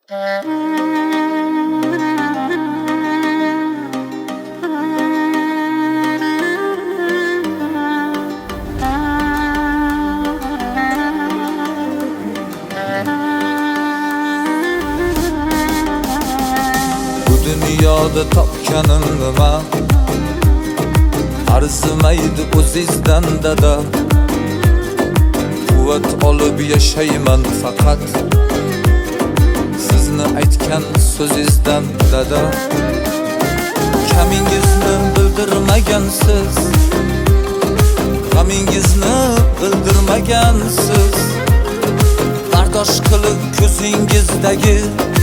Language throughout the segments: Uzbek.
Dünyada topganim nima arzimaydi o'zingizdan dada. Quvvat olib yashayman faqat sizni aytgan so'zingizdan dada. Kamingizni bildirmagansiz, g'amingizni bildirmagansiz. Bardosh qilib ko'zingizdagi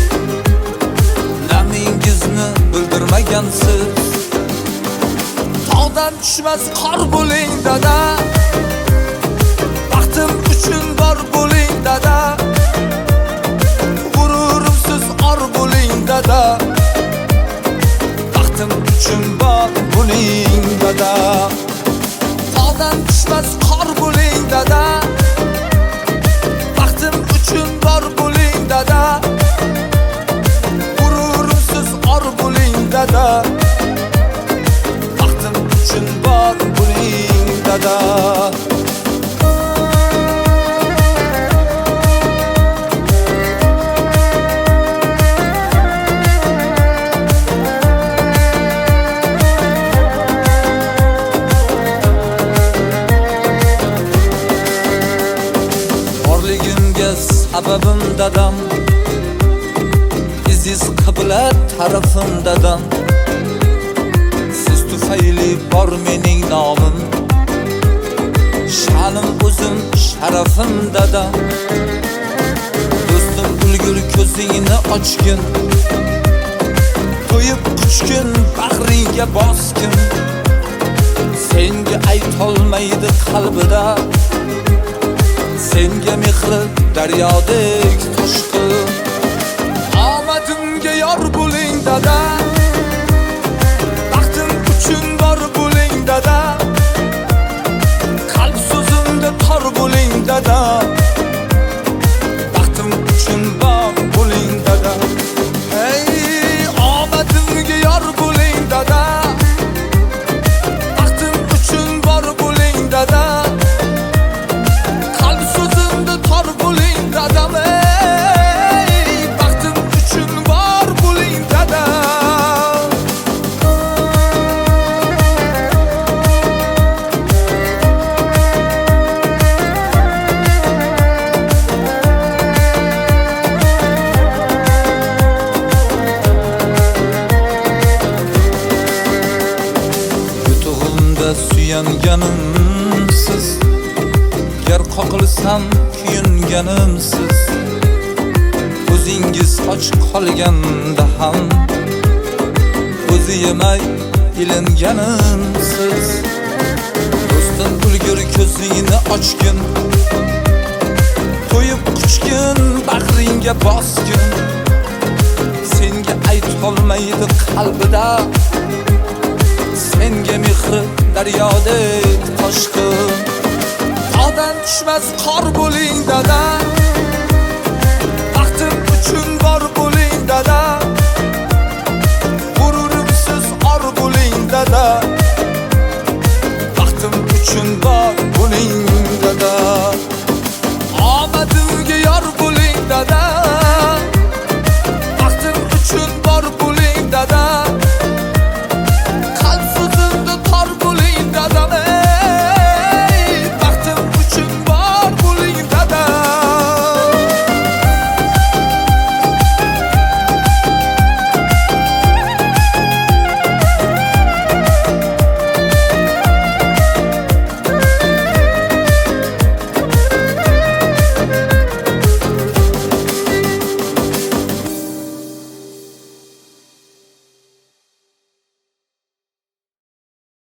namingizni bildirmagansiz. Tog'dan tushmas qor bo'ling dada, baxtim uchun bor bo'ling dada. G'ururimsiz or bo'ling dada, baxtim uchun bor bo'ling dada. Tog'dan tushmas qor bo'ling dada, baxtim uchun bor bo'ling dada. Dada, baxtim uchun bor bo'ling dada. Borligimga sababim dadam, siz qibla tarafim dadam. Siz tufayli bor mening nomim, sha'nim o'zim sharafim dadam. Do'stim ulgur ko'zingni ochgin, to'yib quchgin bag'ringga bosgin. Senga aytolmaydi qalbida, senga mehri daryodek toshqin. Omadimga yor bo'ling dada, baxtim uchun bor bo'ling dada. Qalb so'zimda tor bo'ling dada, baxtim uchun bor bo'ling dada. Hey, omadimga yor bo'ling dada, baxtim uchun bor bo'ling dada. Qalb so'zimda tor bo'ling dadam. Suyanganimsiz, gar qoqilsam kuyunganimsiz. O'zingiz och qolganda ham o'zi yemay ilinganimsiz. Do'stim ulgur ko'zingni ochgin, to'yib quchgin bag'ringga bosgin. Senga aytolmaydi qalbida, senga mehri daryodek toshqin. Tog'dan tushmas qor bo'ling dada,